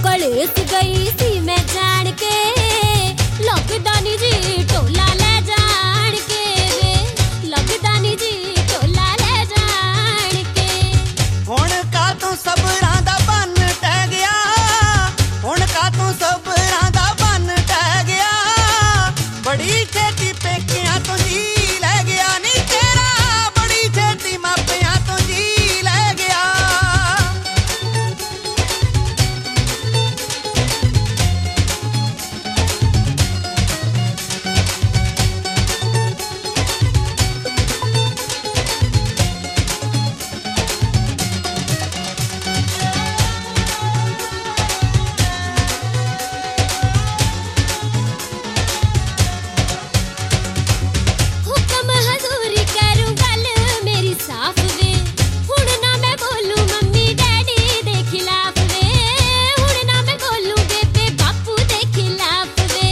कलेस गई सी मैं जान के लगदा नी जी टोला ले जान के वे लगदा नी जी टोला ले जान के हुण का तू सबरां दा बन टह गया हुण का तू सबरां दा बन टह गया बड़ी छेती पेकियां तो जी लै गया नी तेरा बड़ी छेती मापियां तो जी लै गया हुक्म हजूरी करूं गल मेरी साफ वे हुण ना मैं बोलूं मम्मी डैडी दे खिलाफ वे हुण ना मैं बोलूं बेबे बापू दे खिलाफ वे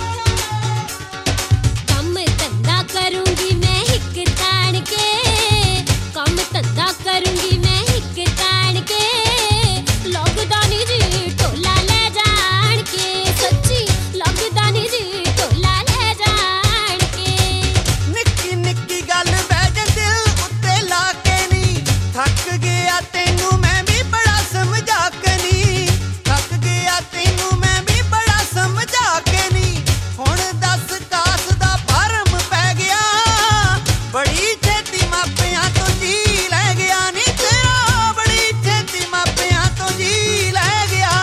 कम धंधा करूंगी मैं हिक तान के कम धंधा करूंगी मैं हिक तान के लगदा नी जी टोला ले जान के सच्ची लगदा नी जी टोला ले जान के निक्की निक्की गल बैज दिल उत्ते ला के नी थक गया तेनू मैं भी बड़ा समझा के नी थक गया तेनू मैं भी बड़ा समझा के नी हुण दस कास दा भरम पै गया बड़ी छेती मापियां तो जी लै गया नी तेरा बड़ी छेती मापियां तो जी लै गया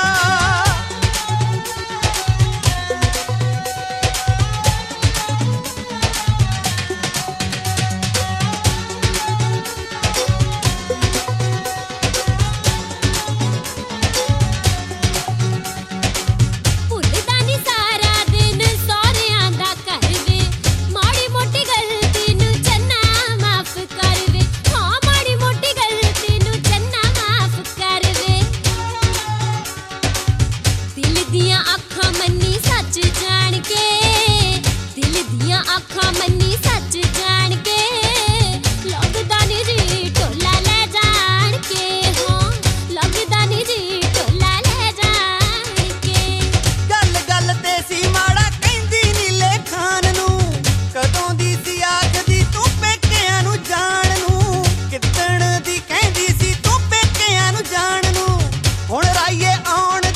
ਭੁੱਲਦਾ ਨੀ ਸਾਰਾ ਦਿਨ ਸਹੁਰਿਆਂ ਦਾ ਘਰ ਵੇ ਮਾੜੀ ਮੋਟੀ ਗਲਤੀ ਨੂੰ ਚੰਨਾ ਮਾਫ ਕਰ ਵੇ ਹਾਂ ਮਾੜੀ ਮੋਟੀ ਗਲਤੀ ਨੂੰ ਚੰਨਾ ਮਾਫ ਕਰ ਵੇ ਦਿਲ ਦੀਆਂ ਅੱਖਾਂ ਮੰਨੀ ਸੱਚ ਜਾਣ ਕੇ ਦਿਲ ਦੀਆਂ ਅੱਖਾਂ ਮੰਨੀ ਸੱਚ ਜਾਣ ਕੇ ਲੱਗਦਾ ਨੀ ਜੀ ਟੋਲਾ ਲੈ ਜਾਣ ਕੇ ਹਾਂ ਲੱਗਦਾ ਨੀ ਜੀ ਟੋਲਾ ਲੈ ਜਾਣ ਕੇ ਗੱਲ ਗੱਲ ਤੇ ਸੀ ਮਾੜਾ ਕਹਿੰਦੀ ਨੀਲੇ ਖਾਨ ਨੂੰ ਕਦੋਂ ਦੀ ਸੀ ਆਖਦੀ ਤੂੰ ਪੇਕਿਆਂ ਨੂੰ ਜਾਣ ਨੂੰ ਕਿੱਦਣ ਦੀ ਕਹਿੰਦੀ ਸੀ ਤੂੰ ਪੇਕਿਆਂ ਨੂੰ ਜਾਣ ਨੂੰ ਹੁਣ ਰਾਈਏ ਆਉਣ